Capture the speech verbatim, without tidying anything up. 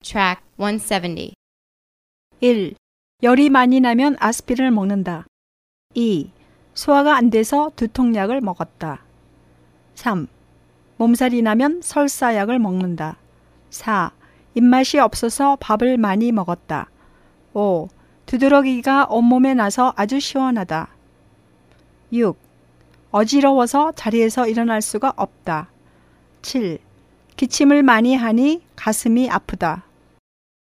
Track one seventy. 일. 열이 많이 나면 아스피린을 먹는다. 이. 소화가 안 돼서 두통약을 먹었다. 삼. 몸살이 나면 설사약을 먹는다. 사. 입맛이 없어서 밥을 많이 먹었다. 오. 두드러기가 온몸에 나서 아주 시원하다. 육. 어지러워서 자리에서 일어날 수가 없다. 칠. 기침을 많이 하니 가슴이 아프다.